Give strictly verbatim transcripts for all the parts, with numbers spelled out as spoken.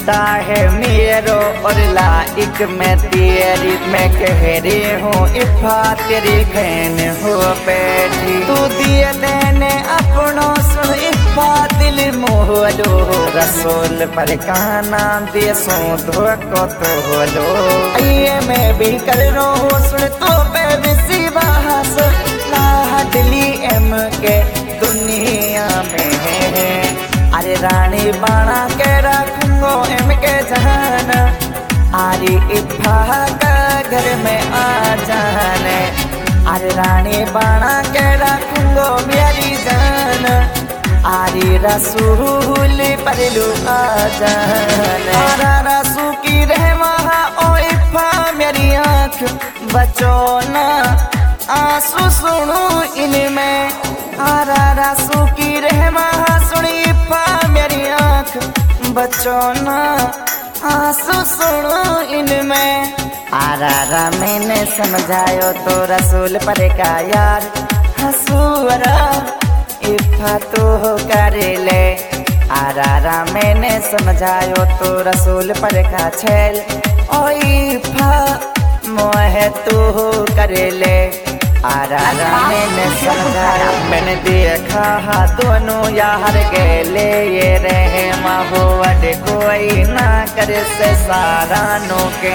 बनता है मेरो और लाइक मैं तेरी, मैं कह रही हूँ इफा तेरी बहन हो बैठी। तू दिए देने अपनों सुन इफा दिल मोहलो, रसूल पर काना दे सो धोको तो होलो। ये मैं भी कर रो सुन तो बेबसी बहास लाडली एम के दुनिया में है। अरे रानी बाणा के रखूंगो एम के जान, आरी इफा का घर में आ जाने। अरे रानी बाणा के रखूंगो मेरी जान, आरी रसूल परलू आ जाने। आरा रसू की रहमा ओ इफा मेरी आँख बचो ना आंसू सुनू इनमें। आरा रसू की रहमा सुनी इफा मेरी आँख बचो ना आंसू सुनू इनमें। आरा मैंने समझायो तो रसूल पर का यार हसूरा इफा तो कर ले। आरा मैंने समझायो तो रसूल पर का छेल ओ इफा मोहे तू कर ले। आरा मैंने समझाया मैंने देखा हा दोनों यार गेले ये रहे माहौल कोई ना करे से सारा नो के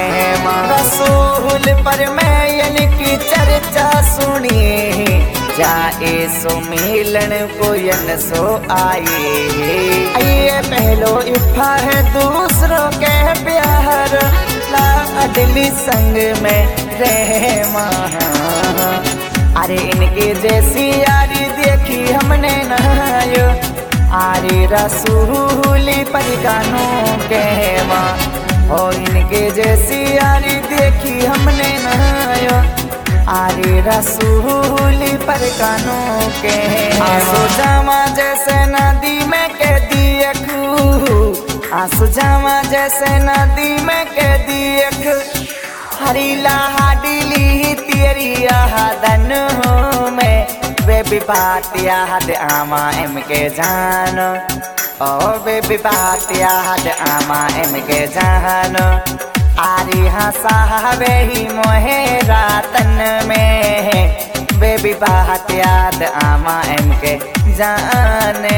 रसूल पर मैं इनकी चर्चा सुनी। जाए सो मिलन को यन सो आए, ये पहलो इफा है दूसरों के प्यार लाडली संग में रहे महा। अरे इनके जैसी यारी देखी हमने नहायो, आरे रसूल पर कानों के माँ। और इनके जैसी यारी देखी हमने नहायो, आरे रसूल पर कानों के। आंसू जामा जैसे नदी में कह दिए खू, आंसू जामा जैसे नदी में कह दिए खू। हरी लाडली तेरी यादन हो मैं, बेबी बात याद आमा एम के जान। ओ बेबी बात याद आमा एम के जान। आरी हंसावे ही मोहे रातन में, बेबी बात याद आमा एम के जाने।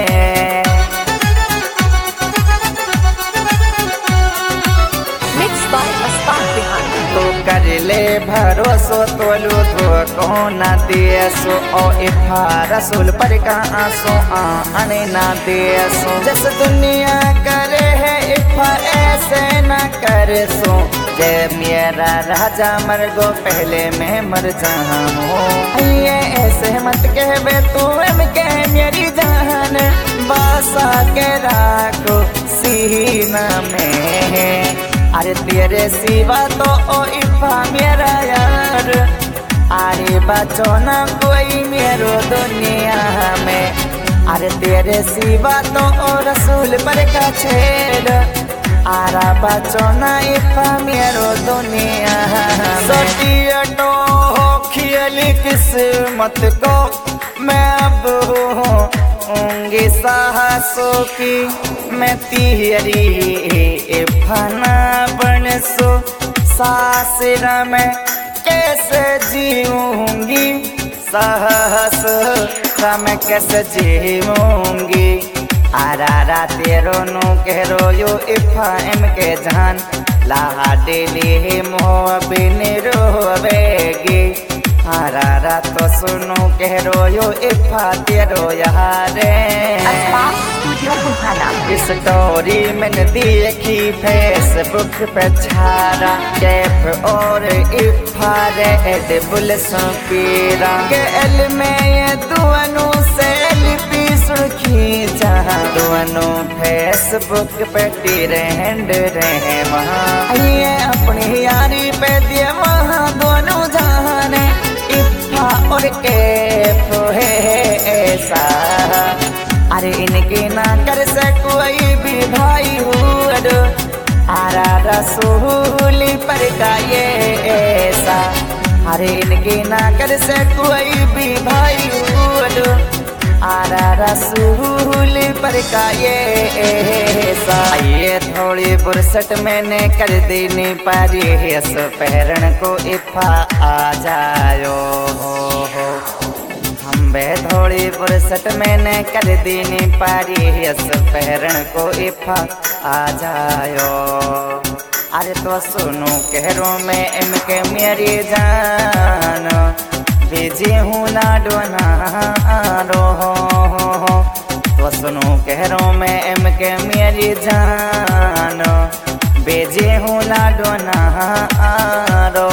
तो कर ले भरोसो तोलू तो कोना दिएसो ओ इफा रसूल पर का आंसू आने ना दिएसो। जैसे दुनिया करे है इफा ऐसे ना करे सो, जय मेरा राजा मर गो पहले मैं मर जाऊं। ये ऐसे मत कहबे तू एम के मेरी जान, बासा के राखो सीना में। अरे तेरे सिवा तो ओ इफा मेरा यार, अरे बचो ना कोई मेरो दुनिया में। अरे तेरे सिवा तो ओ रसूल पर का छेड़, आरा बचो ना इफा मेरो दुनिया में। सोटिया तो खियली किस्मत को मैं अब होंगी साहसों की, मैं तेरी इफाना बन सो सासरा में कैसे जीऊंगी, साहस मैं कैसे जीऊंगी। आरा तेरो नो कह रो यो इफा एम के जान, लाडली मोह बिन रोवेगी। आरा तो सुनो कह रो यो इफा तेरो यारे। इस स्टोरी मैंने देखी फेसबुक पे छारा, कैफ और इफा रेड बुल संपीरा के एल में ये दोनों सेल्फी सुर्खी जहाँ दोनों फेसबुक पे ट्रेंड रहे वहाँ। ये अपनी यारी पे दिए वहाँ दोनों जाने, इफा और कैफ है ऐसा। अरे इनके ना कर से कोई भी भाई हुआ, आरा रसूल पर का ये ऐसा। अरे इनके ना कर से कोई भी भाई हुआ, आरा रसूल पर का ये सा ये थोड़ी बुरसट मैंने कर देनी पारी यस पहरण को इफा आ जायो हो हो हम बे थोड़ी बुरसट मैंने कर देनी पारी यस पहरण को इफा आ जायो। अरे तो सुनो कहरो में इनके मेरी जान भेजे हूँ ना डोना रो तो सुनो कहरो में इनके मेरी जान भेजे हूँ ना डोना रो।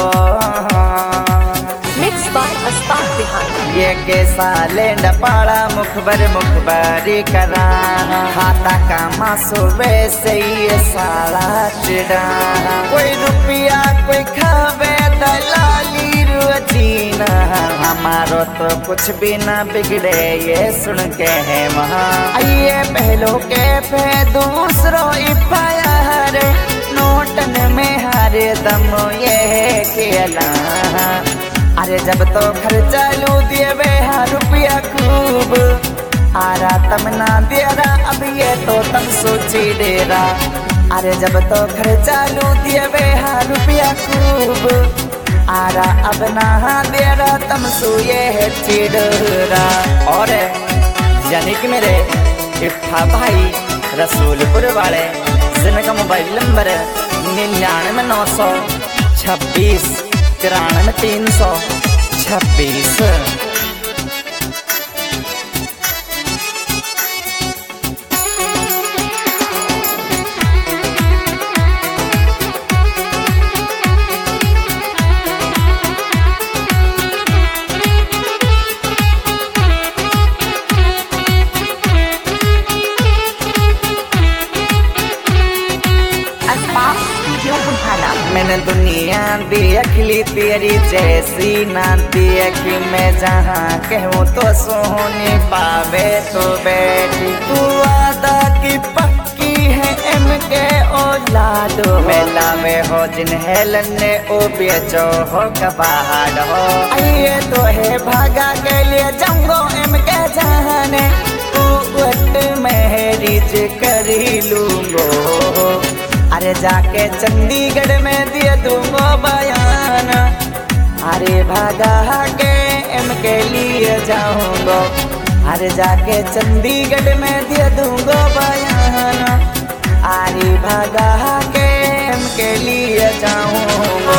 ये के साले डपाड़ा मुखबर मुखबरी करा खाता का मासो वैसे ये साला चिड़ा कोई रुपया कोई खावे दलाली रुचीना हमारो तो कुछ भी ना बिगड़े ये सुन के है वहाँ ये पहलो के पे दूसरो इफायर नोटन में हर दम ये खेला। अरे जब तो खर्चा लू दिए वे रुपया खूब आरा तम ना देरा अब ये तो तम सोची डेरा। अरे जब तो खर्चा लू दिए वे रुपया खूब आरा अब ना देरा तम सोए है चिड़रा। और यानी कि मेरे इफ्फा भाई रसूलपुर वाले जिनका मोबाइल नंबर निन्यानवे नौ सौ छब्बीस तिरानवे तीन सौ छब्बीस। मैंने दुनिया देख ली तेरी जैसी ना देखी मैं जहाँ कहूँ तो सोने पावे तो बैठी तू वादा की पक्की है एम के औलादो मेला में हो जिन्हें लन्ने ओ बेचो हो कबाड़ हो ये तो है भागा के लिए जंगो एम के जाने तू वट महरीज करी लूंगो। अरे जाके चंडीगढ़ में दिए दूंगो बयान अरे भागा के एम के लिए जाऊंगो। अरे जाके चंडीगढ़ में दिए दूंगो बयान अरे भागा के एम के लिए जाऊंगो।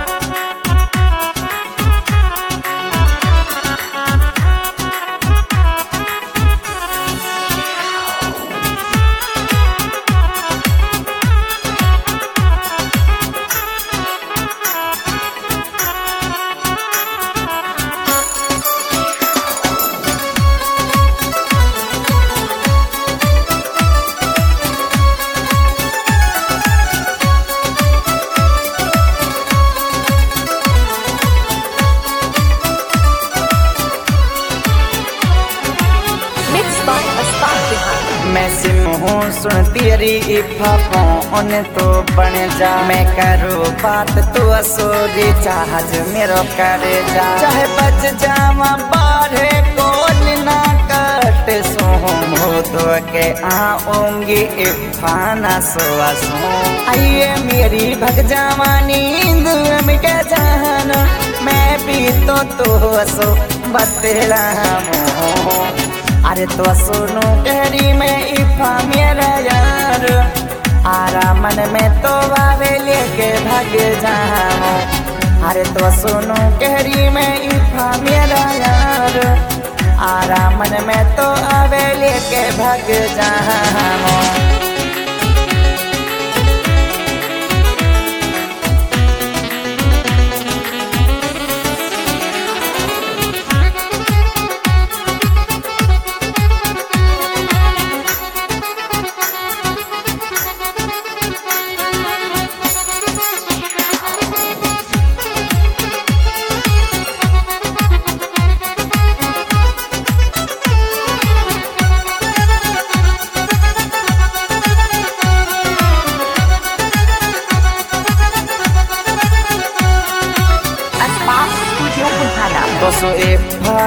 मैं सिम हूँ सुन तेरी इफा फोन तो बन जा मैं करूँ बात तू असोरी चाहज मेरो कर जा चाहे बच जावा बारे कौन ना कट सोम हो तो के आऊंगी इफा ना सोआ सो आइए मेरी भग जावा नींद में के जान मैं भी तो तू असो बतेला मोह। अरे तो सुनो कहरी में इफा मेरा यार आरा मन में तो आवे लेके भाग जाओ। अरे तो सुनो कहरी में इफा मेरा यार आरा मन में तो आवे लेके भाग जाओ।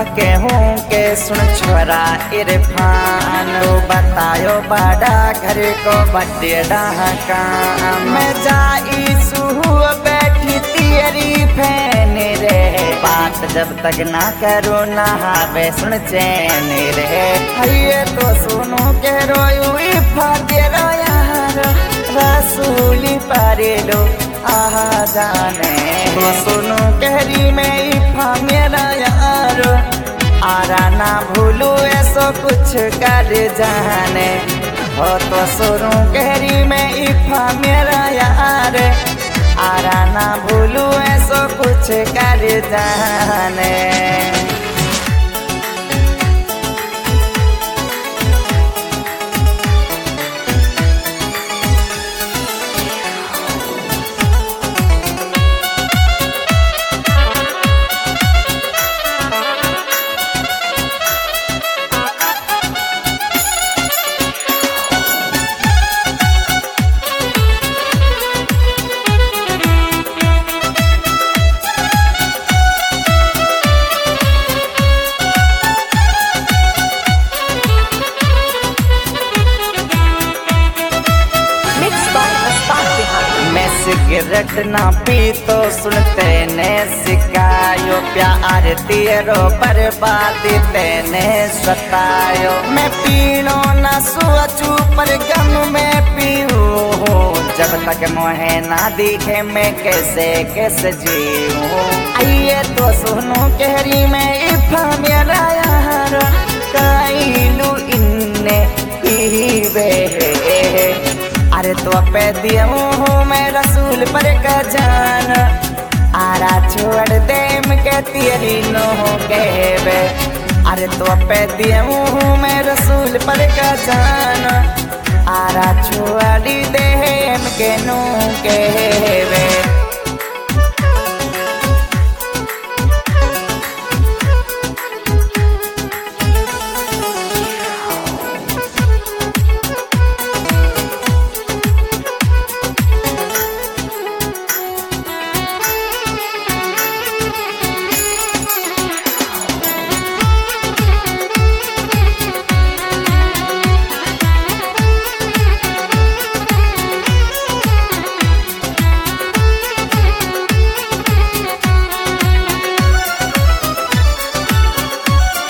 के हूँ के सुन छोरा इरफान तो बतायो बड़ा घर को बड़े काम मैं जाई सुहु बैठी तेरी फैन रे बात जब तक ना करो ना हावे सुन चैन रे ये तो सुनो के रोयू इफा तेरा यार रसूली पारे लो आहा जाने तो सुनो कहरी में इफा मेरा यार आरा ना भूलू ऐसो कुछ कर जाने हो तो सुनो कहरी में इफा मेरा यार आरा ना भूलू ऐसो कुछ कर जाने। मैं सिगरेट ना पी तो सुनते ने सिखायो प्यार तेरो बर्बादी तेने सतायो मैं पीनो ना सोचू पर गम में पीऊँ जब तक मोहे ना दिखे मैं कैसे कैसे जीऊँ। आइए तो सुनो कहरी में इफा मेरा यार काइलू इन्ने ही वे अरे तो पे दिया हूँ मैं रसूल पर का जान आरा छोड़ दे के तेरी नो कहवे अरे तो पे दिया हूँ मैं रसूल पर का जान आरा छोड़ दे के नो कहवे।